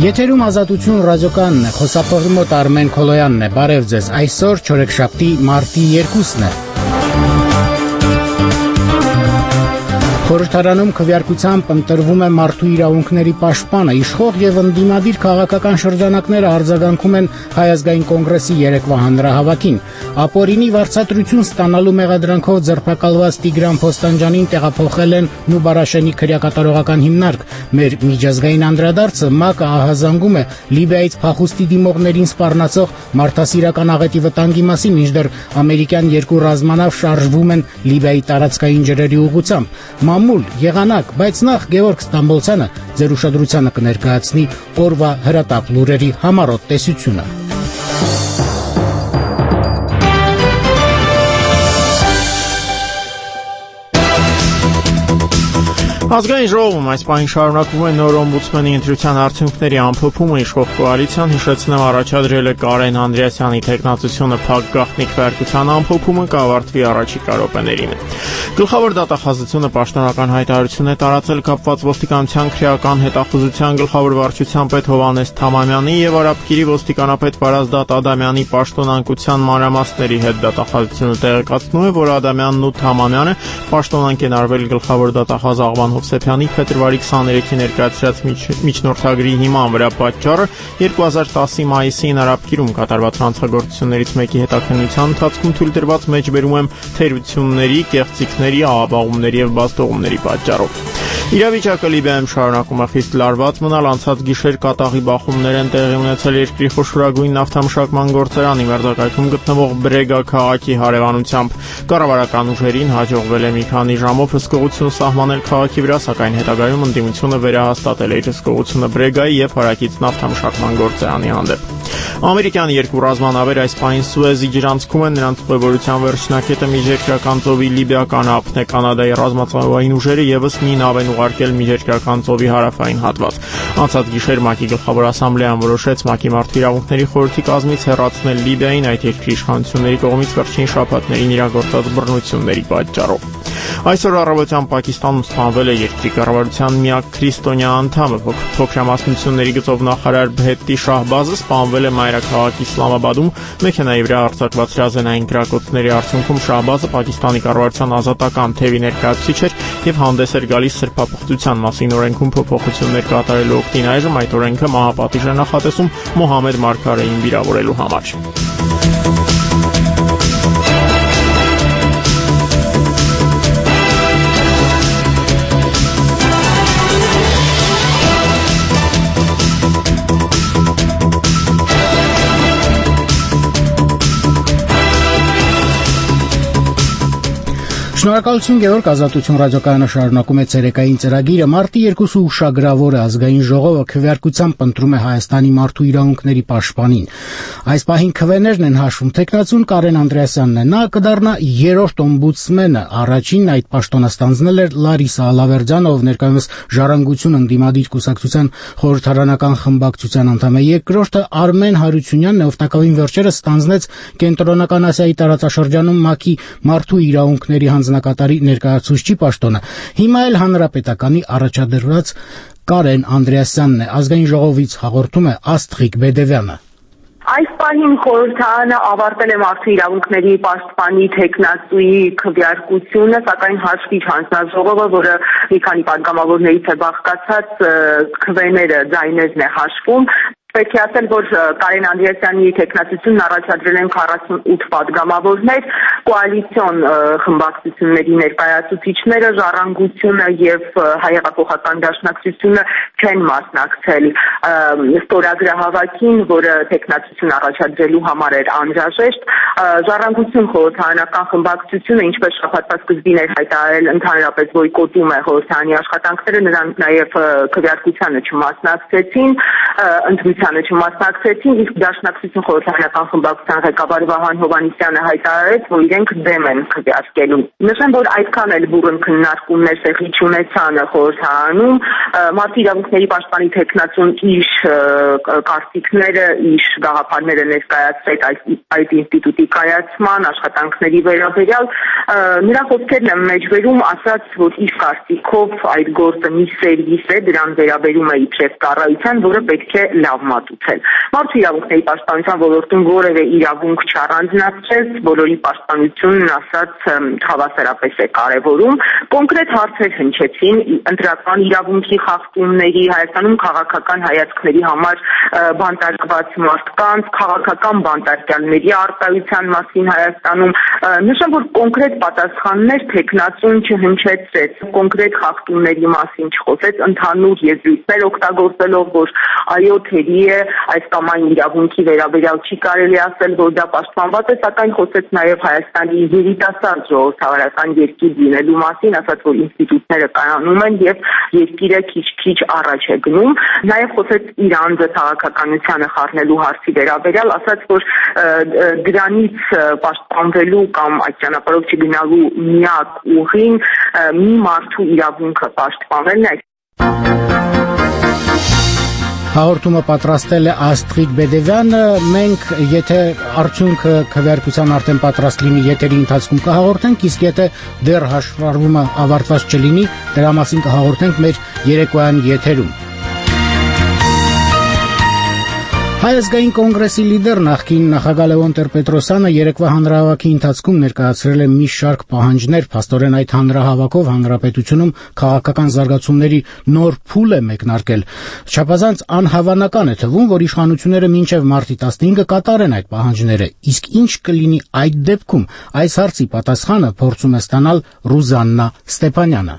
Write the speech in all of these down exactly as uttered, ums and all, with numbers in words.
Եթերում Ազատություն ռադիոկայանն է, խոսափողի մոտ Արմեն Քոլոյանն է, բարև ձեզ, այսօր չորեքշաբթի մարտի երկուսն է։ Խորհրդարանում քվեարկությամբ ընտրվում է մարդու իրավունքների պաշտպանը, իշխող եւ ընդդիմադիր քաղաքական շրջանակները արձագանքում են Հայ ազգային կոնգրեսի երեկվա հանրահավաքին։ Ապօրինի վարձատրություն ստանալու մեղադրանքով ձերբակալված Տիգրան Փոստանջյանին տեղափոխել են Նուբարաշենի քրեակատարողական հիմնարկ։ Մեր միջազգային անդրադարձը ՄԱԿ-ը ահազանգում է Լիբիայից փախուստի դիմողներին սպառնացող մարդասիրական աղետի վտանգի մասին, մինչդեռ ամերիկյան երկու ռազմանավ շարժվում են Լիբիայի տարածքային ջրերի ուղղությամբ։ Մամուլ, եղանակ, բայց նախ Գևորգ Ստամբոլցյանը ձեր ուշադրությանը կներկայացնի օրվա հրատապ լուրերի համառոտ տեսությունը։ Ազգային ժողովում այս պահին շարունակվում է նոր օմբուդսմենի ընտրության արդյունքների ամփոփումը, իշխող կոալիցիան հիշեցնեմ առաջադրել է Կարեն Անդրեասյանի թեկնածությունը փակ գաղտնի քվեարկության ամփոփումը կավարտվի առաջիկա րոպեներին։ Գլխավոր դատախազությունը պաշտոնական հայտարարություն է տարածել կապված ոստիկանության քրեական հետախուզության գլխավոր վարչության պետ Հովհաննես Թամամյանի եւ Արաբկիրի ոստիկանապետ Վարազդատ Ադամյանի պաշտոնանկության մանրամասների հետ դատախազությունը տեղեկացնում է, որ Ադամյանն ու Թամամյանը պաշտոնանկ են արվել գլխավոր դատախազ Աղվան Հովսեփյանի փետրվարի քսաներեքին ներկայացրած միջնորդագրի հիման վրա պատճառը երկու հազար տասի մայիսին Արաբկիրում կատարված հանցագործություններից մեկի հետաքննության ընթացքում թույլ տրված մեջբերում եմ թերությունների, կեղծիքների, աղավաղումների եւ բաստողումների պատճառով։ Իրավիճակը Լիբիայում շարունակում է խիստ լարված մնալ, անցած գիշեր կատաղի բախումներ են տեղի ունեցել երկրի խոշորագույն նավթամշակման գործարանի մերձակայքում գտնվող Բրեգա քաղաքի հարևանությամբ։ Կառավարական ուժերին հաջողվել է մի քանի ժամով հսկողություն սահմանել քաղաքի վրա, սակայն հետագայում ընդդիմությունը վերահաստատել է իր հսկողությունը Բրեգայի եւ հարակից նավթամշակման գործարանի հանդեպ։ Ամերիկյան երկու ռազմանավեր այս պահին Սուեզի ջրանցքում են, նրանց ուղևորության վերջնակետը միջերկրական ծովի լիբիական ափն է։ Կանադայի ռազմածովային ուժերը եւս մի նավ են ուղարկել միջերկրական ծովի հարավային հատված։ Անցած գիշեր ՄԱԿ-ի գլխավոր ասամբլեան որոշեց ՄԱԿ-ի մարդու իրավունքների խորհրդի կազմից հեռացնել Լիբիային այդ երկրի իշխանությունների կողմից վերջին շաբաթներին իրագործած բռնությունների պատճառով։ Այսօր առավոտյան Պակիստանում սպանվել է երկրի կառավարության միակ քրիստոնյա անդամը, փոքրամասնությունների գծով նախարար Բհետտի Շահբազը սպանվել է մայրաքաղաք Իսլամաբադում մեքենայի վրա արձակված հրազենային կրակոցների արդյունքում։ Շահբազը Պակիստանի կառավարության ազատական թևի ներկայացուցիչ էր եւ հանդես էր գալիս սրբապղծության մասին օրենքում փոփոխություններ կատարելու օգտին։ Այժմ այդ օրենքը մահապատիժ է նախատեսում Մոհամեդ Մարգարեին վիրավորելու համար։ Շնորհակալություն Գևորգ, Ազատություն ռադիոկայանը շարունակում է ցերեկային ծրագիրը։ Մարտի երկուսը ուշագրավոր է, ազգային ժողովը քվեարկությամբ ընտրում է Հայաստանի մարդու իրավունքների պաշտպանին։ Այս պահին քվեներն են հաշվում, թեկնածուն Կարեն Անդրեասյանն է, նա կդառնա երրորդ օմբուդսմենը, առաջինն այդ պաշտոնը ստանձնել էր Լարիսա Ալավերդյանը, ով ներկայումս Ժառանգություն ընդդիմադիր կուսակցության խորհրդարանական խմբակցության անդամ է, երկրորդը Արմեն Հարությունյանն է, ով տակավին վերջերս ստանձնեց Կենտրոնական Ասիայի տարածաշրջանում ՄԱԿ-ի մարդու իրավունքների հանձնակատարի ներկայացուցչի պաշտոնը։ Հիմա էլ հանրապետականի առաջադրված Կարեն Անդրեասյանն է, ազգային ժողովից հաղորդում է Աստղիկ Բեդևյանը։ Այս պահին խորհրդարանը ավարտել է մարդու իրավունքների պաշտպանի թեկնածուի քվեարկությունը, սակայն հաշվի հանձնաժողովը, որը մի քանի պատգամավորներից է բաղկացած, քվեները ձայներն է հաշվում։ Պետք է ասել, որ Կարեն Անդրեասյանի թեկնածությունն առաջադրել են քառասունութ պատգամավորներ, կոալիցիոն խմբակցությունների ներկայացուցիչները, Ժառանգությունը եւ Հայ-հեղափոխական դաշնակցությունը չեն մասնակցել ստորագրահավաքին, որը թեկնածություն առաջադրելու համար էր անհրաժեշտ։ Ժառանգություն խորհրդարանական խմբակցությունը, ինչպես շաբաթվա սկզբին էր հայտարարել, ընդհանրապես բոյկոտում է խորհրդարանի աշխատանքները, նրանք նաեւ քվեարկությանը չմասնակցեցին, ընտրության ընտրությանը չմասնակցեցին, իսկ Դաշնակցություն խորհրդարանական խմբակցության ղեկավար Վահան Հովհաննիսյանը հայտարարեց, որ իրենք դեմ են քվեարկելու։ Նշեմ, որ այդքան էլ բուռն քննարկումներ տեղի չունեցան խորհրդարանում, Մարդու իրավունքների պաշտպանի թեկնածուն իր կարծիքները, իր գաղափարները ներկայացրեց այդ ինստիտուտի կայացման աշխատանքների վերաբերյալ, նրա խոսքերն եմ մեջբերում, ասաց, որ իր կարծիքով այդ գործը մի սերվիս է, դրան վերաբերում է իբրև կառավարության, որը պետք է լավ մատուցել։ Մարդու իրավունքների պաշտպանության ոլորտում որևէ իրավունք չառանձնացրեց, բոլորի պաշտպանությունն ասաց հավասարապես է կարևորում։ Կոնկրետ հարցեր հնչեցին ընտրական իրավունքի խախտումների, Հայաստանում քաղաքական հայացքների համար բանտարկված մարդկանց, քաղաքական բանտարկյալների առկայության մասին Հայաստանում։ Նշեմ, որ կոնկրետ պատասխաններ թեկնածուն չհնչեցրեց, կոնկրետ խախտումների մասին չխոսեց, ընդհանուր եզրույթներ օգտագործելով, որ այո, թերի է, այս կամ այն իրավունքի վերաբերյալ չի կարելի ասել, որ դա պաշտպանված է, սակայն խոսեց նաև Հայաստանի երիտասարդ ժողովրդավարական երկիր լինելու մասին, ասաց, որ ինստիտուտները կայանում են եւ երկիրը քիչ-քիչ առաջ է գնում։ Նաև խոսեց իր անձը քաղաքականությանը խառնելու հարցի վերաբերյալ, ասաց, որ դրանից պաշտպանվելու կամ այդ ճանապարհով չգնալու միակ ուղին մի մարդու իրավունքը պաշտպանելն է։ Հաղորդումը պատրաստել է Աստղիկ Բեդևյանը, մենք եթե արդյունքը քվեարկության արդեն պատրաստ լինի եթերի ընթացքում կհաղորդենք, իսկ եթե դեռ հաշվառումը ավարտված չլինի, դրա մասին կհաղորդենք մեր երեկոյան եթերում։ Հայ ազգային կոնգրեսի լիդեր նախկին նախագահ Լևոն Տեր-Պետրոսյանը երեկվա հանրահավաքի ընթացքում ներկայացրել է մի շարք պահանջներ, փաստորեն այդ հանրահավաքով հանրապետությունում քաղաքական զարգացումների նոր փուլ է մեկնարկել։ Չափազանց անհավանական է թվում, որ իշխանությունները մինչև մարտի տասնհինգը կատարեն այդ պահանջները, իսկ ինչ կլինի այդ դեպքում, այս հարցի պատասխանը փորձում է ստանալ Ռուզաննա Ստեփանյանը։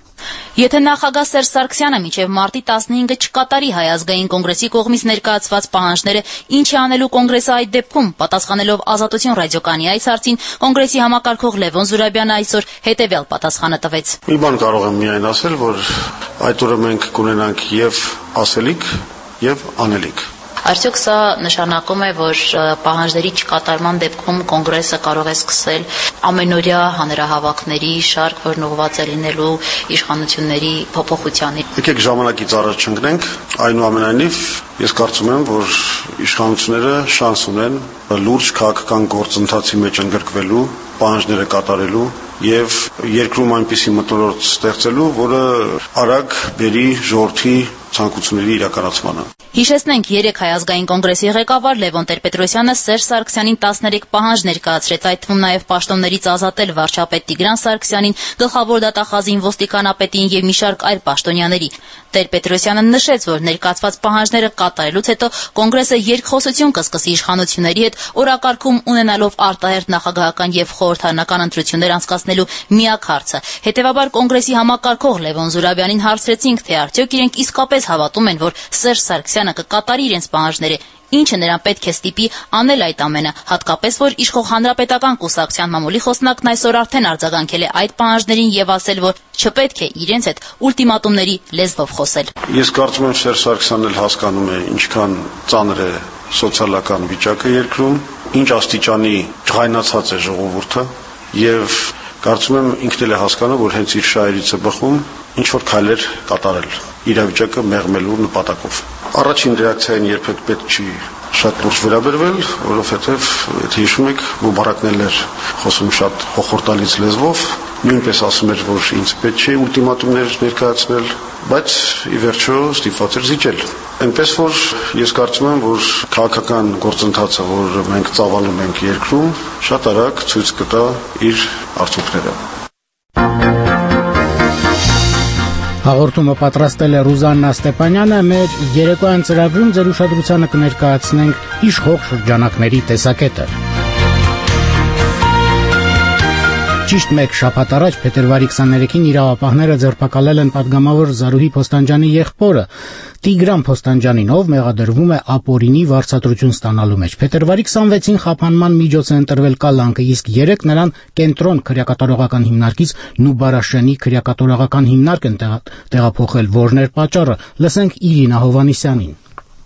Եթե նախագահ Սերժ Սարգսյանը մինչև մարտի տասնհինգը չկատարի Հայ ազգային կոնգրեսի կողմից ներկայացված պահանջները, ինչ է անելու կոնգրեսը այդ դեպքում, պատասխանելով Ազատություն ռադիոկայանի այս հարցին, կոնգրեսի համակարգող Լևոն Զուրաբյանը այսօր հետևյալ պատասխանը տվեց։ Մի բան կարող եմ միայն ասել, որ այդ օրը մենք կունենանք եւ ասելիք, եւ անելիք։ Արդյոք սա նշանակում է, որ պահանջների չկատարման դեպքում կոնգրեսը կարող է սկսել ամենօրյա հանրահավաքների շարք, որն ուղղված է լինելու իշխանությունների փոփոխությանը։ Եկեք ժամանակից առաջ չընկնենք, այնուամենայնիվ ես կարծում եմ, որ իշխանությունները շանս ունեն լուրջ քաղաքական գործընթացի մեջ ընդգրկվելու, պահանջները կատարելու եւ երկրում այնպիսի մթնոլորտ ստեղծելու, որը արագ բերի ժողովրդի ցանկությունների իրականացմանը։ Հիշեցնենք, երեք Հայ ազգային կոնգրեսի ղեկավար Լևոն Տեր-Պետրոսյանը Սերժ Սարգսյանին տասներեք պահանջ ներկայացրեց, այդ թվում նաև պաշտոններից ազատել վարչապետ Տիգրան Սարգսյանին, գլխավոր դատախազին, ոստիկանապետին եւ մի շարք այլ պաշտոնյաների։ Տեր-Պետրոսյանը նշեց, որ ներկայացված պահանջները կատարելուց հետո կոնգրեսը երկխոսություն կսկսի իշխանությունների հետ, օրակարգում ունենալով արտահերթ նախագահական եւ խորհրդարանական ընտրություններ անցկացնելու միակ հարցը։ Հետևաբար կոնգրեսի համակարգող Լևոն Զուրաբյանին հարցրեցինք, թե արդյոք իրենք իսկապես հավատում են, որ Սերժ Սարգսյանը կկատարի իրենց պահանջները, ինչը նրան պետք է ստիպի անել այդ ամենը, հատկապես որ իշխող հանրապետական կուսակցության մամուլի խոսնակն այսօր արդեն արձագանքել է այդ պահանջներին եւ ասել, որ չպետք է իրենց հետ ուլտիմատումների լեզվով խոսել։ Ես կարծում եմ Սերժ Սարգսյանն էլ հասկանում է ինչքան ծանր է սոցիալական վիճակը երկրում, ինչ աստիճանի ջղայնացած է ժողովուրդը եւ կարծում եմ ինքն էլ է հասկանում, որ հենց իր շահերից է բխում ինչ որ քայլեր կատարել իրավիճակը մեղմելու նպատակով։ Առաջին ռեակցիային երբեք պետք չի շատ լուրջ վերաբերվել, որովհետև եթե հիշում եք, Մուբարակն էր խոսում շատ հոխորտալից լեզվով, նույնպես ասում էր, որ ինձ պետք չէ ուլտիմատումներ ներկայացնել, բայց ի վերջո ստիպված էր զիջել։ Այնպես որ ես կարծում եմ, որ քաղաքական գործընթացը, որ մենք ծավալում ենք երկրում, շատ արագ ցույց կտա իր արդյունքները։ Հաղորդումը պատրաստել է Ռուզաննա Ստեփանյանը, մեր երեկոյան ծրագրում ձեր ուշադրությանը կներկայացնենք իշխող շրջանակների տեսակետը։ Ճիշտ մեկ շաբաթ առաջ փետրվարի քսաներեքին իրավապահները ձերբակալել են պատգամավոր Զարուհի Փոստանջյանի եղբորը Տիգրան Փոստանջյանին, ով մեղադրվում է ապօրինի վարձատրություն ստանալու մեջ։ Փետրվարի քսանվեցին խափանման միջոց է ընտրվել կալանքը, իսկ երեկ նրան կենտրոն քրեակատարողական հիմնարկից Նուբարաշենի քրեակատարողական հիմնարկ են տեղափոխել, որն էր պատճառը։ Լսենք Իրինա Հովհաննիսյանին։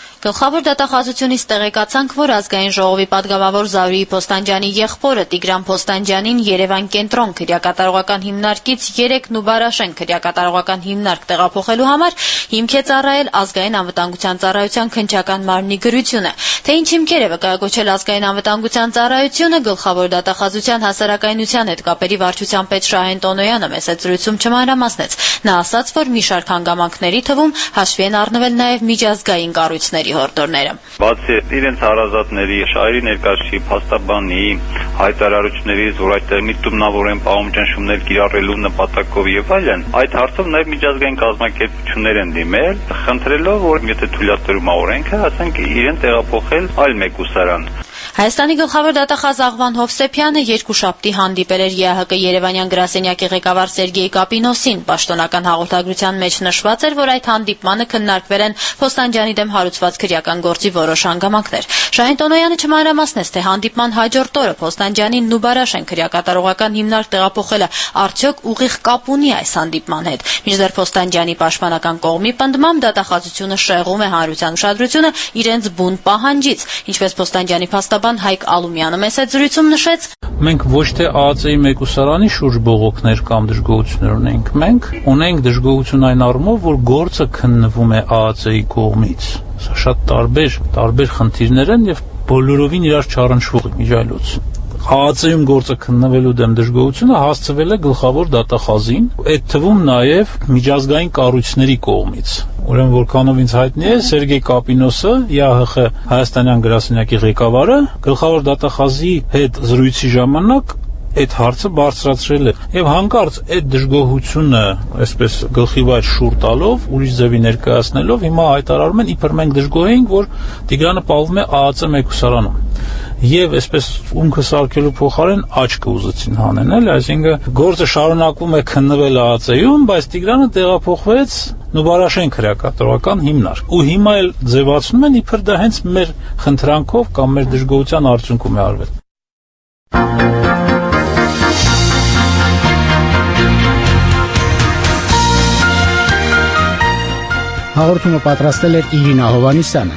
Գլխավոր դատախազությունից տեղեկացանք, որ ազգային ժողովի պատգամավոր Զարուհի Փոստանջյանի եղբորը Տիգրան Փոստանջյանին Երևան կենտրոն քրեակատարողական հիմնարկից երեք Նուբարաշեն քրեակատարողական հիմնարկ տեղափոխելու համար հիմք է ծառայել ազգային անվտանգության ծառայության քննչական մարմնի գրությունը։ Թե ինչ հիմքեր է վկայակոչել ազգային անվտանգության ծառայությունը, գլխավոր դատախազության հասարակայնության հետ կապերի վարչության պետ Շահեն Տոնոյանը մեծ զրույցում չմանրամասնեց։ Նա ասաց, որ մի շարք հանգամանքների թվում հաշվի են առնվել նաև միջազգային կառույցների հորդորները։ Բացի իրենց հարազատների, շահերի ներկայացուցիչի, փաստաբանի հայտարարություններից, որ այդտեղ միտումնավոր են պահում ճնշումներ կիրառելու նպատակով եւ այլն, այդ հարցով նաև միջազգային կազմակերպություններ են դիմել, խնդրելով, որ եթե թույլատրում է օրենքը, ասենք իրեն տեղափոխել այլ մեկ ուսարան։ Հայաստանի գլխավոր դատախազ Աղվան Հովսեփյանը երկուշաբթի հանդիպել էր ԵԱՀԿ Երևանյան գրասենյակի ղեկավար Սերգեյ Կապինոսին։ Պաշտոնական հաղորդագրության մեջ նշված էր, որ այդ հանդիպմանը քննարկվել են Փոստանջյանի դեմ հարուցված քրեական գործի որոշ հանգամանքներ։ Շահեն Տոնոյանը չմանրամասնեց, թե հանդիպման հաջորդ օրը Փոստանջյանին Նուբարաշեն քրեակատարողական հիմնարկ տեղափոխելը արդյոք ուղիղ կապ ունի այս հանդիպման հետ։ Մինչդեռ Փոստանջյանի պաշտպանական կողմի պնդմամբ դատախազությունը շեղում է հանրության ուշադրությունը իրենց բուն պահանջից, ինչպես Փոստանջյանի փաստաբան Հայկ Ալումյանը մեծ զրույցում նշեց. Մենք ոչ թե ԱԱԾ-ի մեկուսարանի շուրջ բողոքներ կամ դժգոհություններ ունենք, մենք ունենք դժգոհություն այն առումով, որ գործը քննվում է ԱԱԾ-ի կողմից։ Սա շատ տարբեր, տարբեր խնդիրներ են եւ բոլորովին իրար չառնչվող միջայլոց։ ԱԱԾ-ում գործը քննվելու դեմ դժգոհությունը հասցվել է գլխավոր դատախազին, այդ թվում նաև միջազգային կառույցների կողմից։ Ուրեմն որքանով ինձ հայտնի է, Սերգեյ Կապինոսը, ԵԱՀԿ Հայաստանյան գրասենյակի ղեկավարը, գլխավոր դատախազի հետ զրույցի ժամանակ այդ հարցը բարձրացրել է եւ հանկարծ այդ դժգոհությունը, այսպես գլխի վայր շուռ տալով, ուրիշ ձևի ներկայացնելով, հիմա հայտարարում են, իբր մենք դժգոհ ենք, որ Տիգրանը պահվում է ԱԱԾ մեկուսարանում։ Եվ այսպես ունքը սարքելու փոխարեն աչքը ուզեցին հանեն, էլ, այսինքն գործը շարունակվում է քննվել ԱԱԾ-ում, բայց Տիգրանը տեղափոխվեց Նուբարաշեն քրեակատարողական հիմնարկ։ Ու հիմա էլ ձևացնում են, իբր դա հենց մեր խնդրանքով կամ մեր դժգոհության արդյունքում է արվել։ Հաղորդումը պատրաստել էր Իրինա Հովանիսյանը։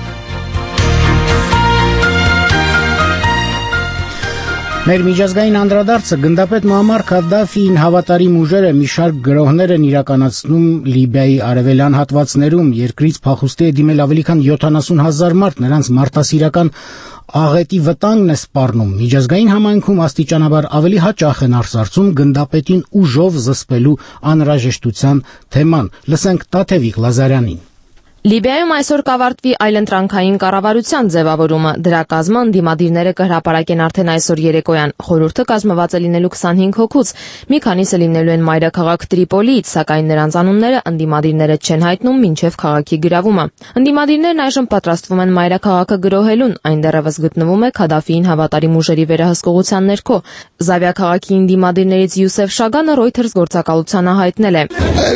Մեր միջազգային անդրադարձը գնդապետ Մուամմար Քադդաֆիին հավատարիմ ուժերը մի շարք գրոհներ են իրականացնում Լիբիայի արևելյան հատվածներում, երկրից փախուստի է դիմել ավելի քան յոթանասուն հազար մարդ, նրանց մարդասիրական աղետի վտանգն է սպառնում։ Միջազգային համայնքում աստիճանաբար ավելի հաճախ են արծարծում գնդապետին ուժով զսպելու անհրաժեշտության թեման։ Լսենք Տաթևիկ Լազարյանին։ Լիբիայում այսօր կավարտվի այլընտրանքային կառավարության ձևավորումը։ Դրա կազմը ընդդիմադիրները կհրապարակեն արդեն այսօր երեկոյան։ Խորհուրդը կազմված է լինելու քսանհինգ հոգուց։ Մի քանիսը լինելու են մայրաքաղաք Տրիպոլիից, սակայն նրանց անունները ընդդիմադիրները չեն հայտնում մինչև քաղաքի գրավումը։ Ընդդիմադիրներն այժմ պատրաստվում են մայրաքաղաքը գրոհելուն, այն դեռևս գտնվում է Քադաֆիին հավատարիմ ուժերի վերահսկողության ներքո։ Զավիա քաղաքի ընդդիմադիրներից Յուսեֆ Շագանը Reuters գործակալությանը հայտնել է.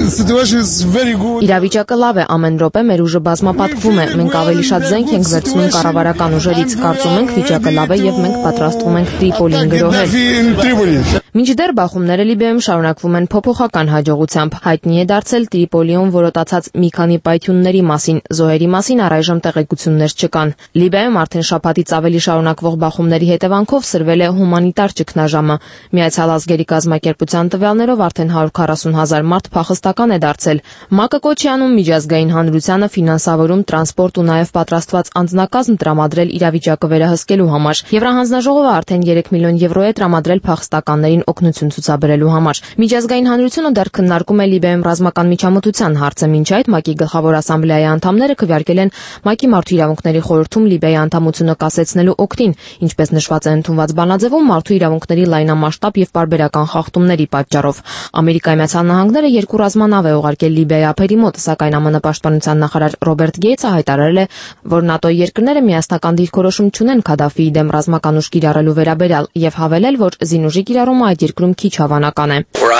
Իրավիճակը լավ է, ամեն րոպե մեր ուժը բազմապատկվում է, մենք ավելի շատ զենք ենք վերցնում կառավարական ուժերից, կարծում ենք վիճակը լավ է եւ մենք պատրաստվում ենք Տրիպոլին գրոհել։ Մինչդեռ բախումները Լիբիայում շարունակվում են փոփոխական հաջողությամբ։ Հայտնի է դարձել Տրիպոլիում որոտացած մի քանի պայթյունների մասին, զոհերի մասին առայժմ տեղեկություններ չկան։ Լիբիայում արդեն շաբաթից ավելի շարունակվող բախումների հետևանքով սրվել է հումանիտար ճգնաժամը։ Միացյալ ազգերի կազմակերպության տվյալներով արդեն հարյուր քառասուն հազար մարդ փախստական է դարձել։ ՄԱԿ-ը կոչ է անում միջազգային հանրությանը ֆինանսավորում, տրանսպորտ ու նաև պատրաստված անձնակազմ տրամադրել իրավիճակը վերահսկելու համար։ Եվրահանձնաժողովը արդեն երեք միլիոն եվրո է տրամադրել փախստականներին օգնություն ցուցաբերելու համար։ Միջազգային հանրությունը դեռ քննարկում է Լիբիայում ռազմական միջամտության հարցը։ Մինչ այդ ՄԱԿ-ի գլխավոր ասամբլեայի անդամները քվեարկել են ՄԱԿ-ի մարդու իրավունքների խորհրդում Լիբիայի անդամությունը կասեցնելու օգտին, ինչպես նշված է ընդունված բանաձևում, մարդու իրավունքների լայնամասշտաբ եւ պարբերական խախտումների պատճառով։ Ամերիկայի Միացյալ Նահանգները երկու ռազմանավ է ուղարկել Լիբիայի ափերի մոտ, սակայն ԱՄՆ պաշտպանության նախարար Ռոբերտ Գեյցը հայտարարել է, որ ՆԱՏՕ-ի երկրները միասնական դիրքորոշում չունեն Քադաֆիի դեմ ռազմական ուժ կիրառելու վերաբերյալ եւ հավելել, որ զինուժի կիրառումը այդ երկրում քիչ հավանական է։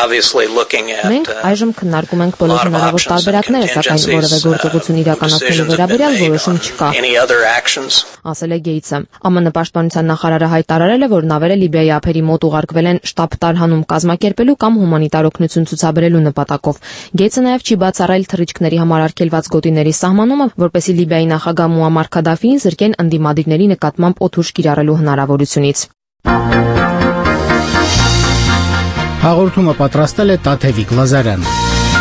Մենք այժմ քննարկում ենք բոլոր հնարավոր տարբերակները, սակայն որևէ գործողություն իրականացնելու վերաբերյալ որոշում չկա, ասել է Գեյցը։ ԱՄՆ պաշտպանության նախարարը հայտարարել է, որ նավերը Լիբիայի ափերի մոտ ուղարկվել են շտաբ տարհանում կազմակերպելու կամ հումանիտար օգնություն ցուցաբերելու նպատակով։ Գեյցը նաեւ չի բացառայել թռիչքների համար արգելված գոտիների գաղտնիքների սահմանումը, որպեսզի Լիբիայի նախագահ Մուամմար Քադաֆիին զրկեն ընդդիմադիրների նկատմամբ օդուժ կիրառելու հնարավորությունից։ Հաղորդումը պատրաստել է Տաթևիկ Լազարյանը։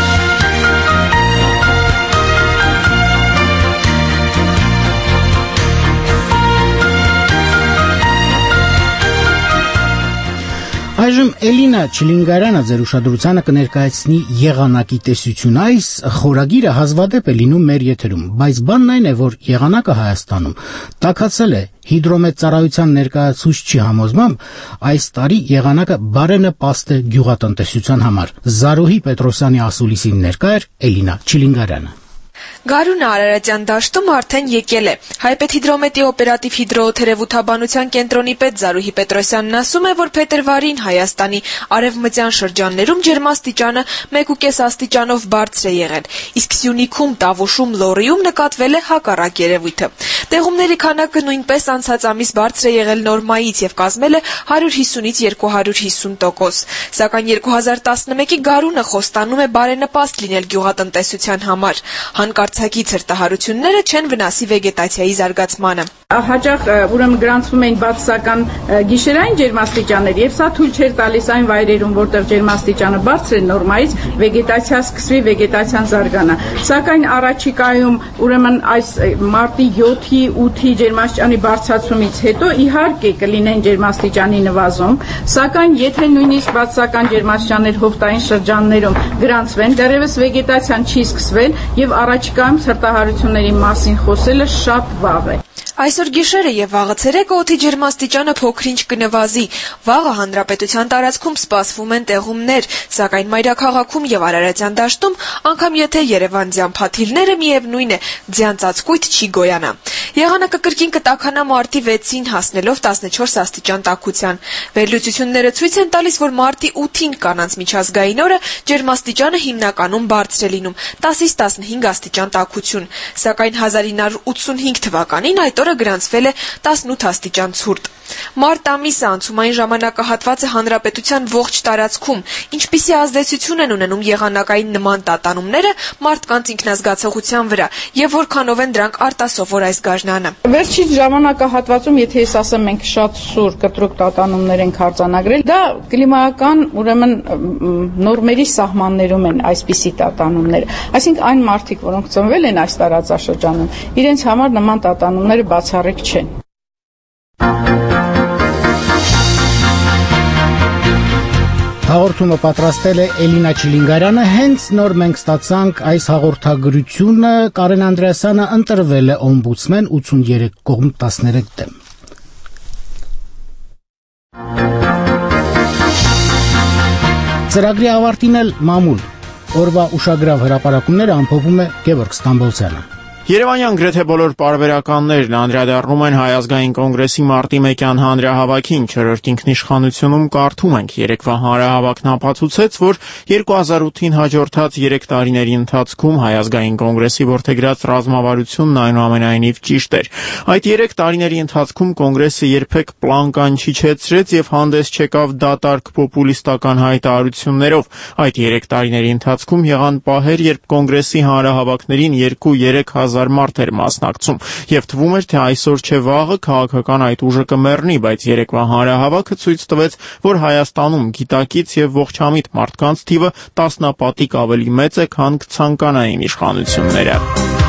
Այժմ Էլինա Չիլինգարյանը ձեր ուշադրությանը կներկայացնի եղանակի տեսությունը։ Այս խորագիրը հազվադեպ է լինում մեր եթերում, բայց բանն այն է, որ եղանակը Հայաստանում տաքացել է։ Հիդրոմեծարայության ներկայացուցչի համոզմամբ այս տարի եղանակը բարենպաստ է գյուղատնտեսության համար։ Զարուհի Պետրոսյանի ասուլիսին ներկա էր Էլինա Չիլինգարյանը։ Գարունը Արարատյան դաշտում արդեն եկել է։ Հայպեթհիդրոմետի օպերատիվ հիդրոօթերևութաբանության կենտրոնի պետ Զարուհի Պետրոսյանն ասում է, որ փետրվարին Հայաստանի արևմտյան շրջաններում ջերմաստիճանը մեկ ու կես աստիճանով բարձր է եղել, իսկ Սյունիքում, Տավուշում, Լոռիում նկատվել է հակառակ երևույթը։ Տեղումների քանակը նույնպես անցած ամիս բարձր է եղել նորմայից եւ կազմել է հարյուր հիսունից երկու հարյուր հիսուն տոկոս։ Սակայն երկու հազար տասնմեկի գարունը խոստանում է բարենպաստ լինել գյուղատնտեսության համար։ Հանկարծակի ցրտահարությունները չեն վնասի վեգետացիայի զարգացմանը։ Հաճախ ուրեմն գրանցվում էին բացասական գիշերային ջերմաստիճաններ, եւ սա թույլ չէր տալիս այն վայրերում, որտեղ ջերմաստիճանը բարձր է նորմայից, վեգետացիա սկսվի, վեգետացիան զարգանա։ Սակայն առաջիկայում ուրեմն այս մարտի յոթի ութի ջերմաստիճանի բարձրացումից հետո իհարկե կլինեն ջերմաստիճանի նվազում, սակայն եթե նույնիսկ բացասական ջերմաստիճաններ հովտային շրջաններում գրանցվեն, դեռևս վեգետացիան չի սկսվել եւ առաջիկայում ցրտահարությունների մասին խոսելը շատ վաղ է։ Այսօր գիշերը եւ վաղը ցերեկը օդի ջերմաստիճանը փոքրինչ կնվազի։ Վաղը հանրապետության տարածքում սպասվում են տեղումներ, սակայն մայրաքաղաքում եւ Արարատյան դաշտում, անգամ եթե երևանցյան փաթիլները միևնույն է, ձյան ծածկույթ չի գոյանա։ Եղանակը կրկին կտաքանա մարտի վեցին, հասնելով տասնչորս աստիճան տաքության։ Վերլուծությունները ցույց են տալիս, որ մարտի ութին կանանց միջազգային օրը ջերմաստիճանը հիմնականում բարձր է լինում՝ տասից տասնհինգ աստիճան տաքություն, սակայն հազար ինը հարյուր ութսունհինգ թվականին այդ օրը գրանցվել է տասնութ աստիճան ցուրտ։ Մարտ ամիսը անցումային ժամանակահատված է հանրապետության ողջ տարածքում, ինչպիսի ազդեցություն են ունենում եղանակային նման տատանումները մարդկանց ինքնազգացողության վրա եւ որքանով են դրանք արտասովոր այս գարնանը։ Վերջին ժամանակահատվածում, եթե ես ասեմ, մենք շատ սուր կտրուկ տատանումներ ենք արձանագրել, դա կլիմայական ուրեմն նորմերի սահմաններում են այսպիսի տատանումները։ Այսինքն այն մարդիկ, որոնք ծնվել են այս տարածաշրջանում, իրենց համար նման տատանումները բացառիկ չեն։ Հաղորդումը պատրաստել է Էլինա Չիլինգարյանը, հենց նոր մենք ստացանք այս հաղորդագրությունը, Կարեն Անդրեասյանը ընտրվել է օմբուդսմեն ութսուներեք կողմ տասներեք դեմ։ Ծրագրի ավարտին էլ մամուլ, օրվա ուշագրավ հրապարակումները ամփոփում է Գևորգ Ստամբոլցյանը։ Երևանյան գրեթե բոլոր պարբերականներն անդրադառնում են Հայ ազգային կոնգրեսի մարտի մեկյան հանրահավաքին։ Չորրորդ ինքնիշխանությունում կարդում ենք. երեկվա հանրահավաքն ապացուցեց, որ երկու հազար ութին հաջորդած երեք տարիների ընթացքում Հայ ազգային կոնգրեսի որդեգրած ռազմավարությունն այնուամենայնիվ ճիշտ էր։ Այդ երեք տարիների ընթացքում կոնգրեսը երբեք պլան կանչիչեցրեց եւ հանդես չեկավ դատարկ պոպուլիստական հայտարարություններով։ Այդ երեք տարիների ընթացքում եղան պահեր, երբ կոնգրեսի հանրահավաքներին երկու-երեք հազար մարդ էր մասնակցում, եւ թվում էր, թե այսօր չէ վաղը քաղաքական այդ ուժը կմեռնի, բայց երեկվա հանրահավաքը ցույց տվեց, որ Հայաստանում գիտակից եւ ողջամիտ մարդկանց թիվը տասնապատիկ ավելի մեծ է, քան կցանկանային իշխանությունները։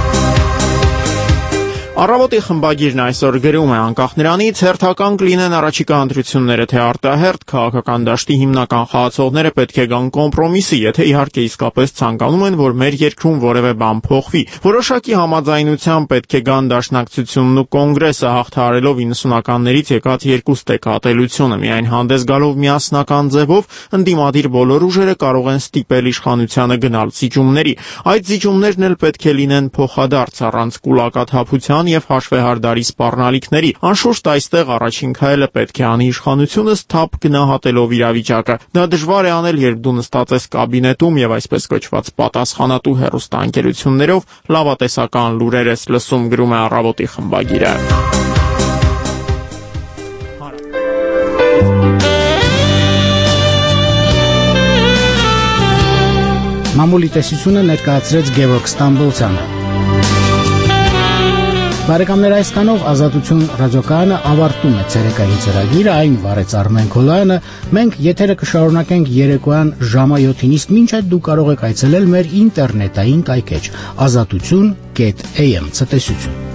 Առավոտի խմբագիրն այսօր գրում է. անկախ նրանից հերթական կլինեն առաջիկա ընտրությունները, թե արտահերթ, քաղաքական դաշտի հիմնական խաղացողները պետք է գան կոմպրոմիսի, եթե իհարկե իսկապես ցանկանում են, որ մեր երկրում որևէ բան փոխվի։ Որոշակի համաձայնությամբ պետք է գան Դաշնակցությունն ու Կոնգրեսը, հաղթահարելով իննսունականներից եկած երկու ստեկատելությունը։ Միայն հանդես գալով միասնական ձևով ընդդիմադիր բոլոր ուժերը կարող են ստիպել իշխանությանը գնալ զիջումների։ Այդ զիջումներն էլ պետք է լինեն փոխադարձ, առանց կուլակաթափության եւ հաշվեհարդարի սպառնալիքների։ Անշուշտ այստեղ առաջին քայլը պետք է անի իշխանությունը սթափ գնահատելով իրավիճակը։ Դա դժվար է անել, երբ դու նստած ես կաբինետում եւ այսպես կոչված պատասխանատու հեռուստաընկերություններով լավատեսական լուրեր ես լսում, գրում է Առավոտի խմբագիրը։ Մամուլի տեսությունը ներկայացրեց Գևորգ Ստամբոլցյանը։ Բարեկամներ, այսքանով Ազատություն ռադիոկայանը ավարտում է ցերեկային ծրագիրը, այն վարեց Արմեն Քոլյանը։ Մենք եթերը կշարունակենք երեկոյան ժամը յոթին, իսկ մինչ այդ դուք կարող եք այցելել մեր ինտերնետային կայքէջ ազատություն կետ am։ Ցտեսություն։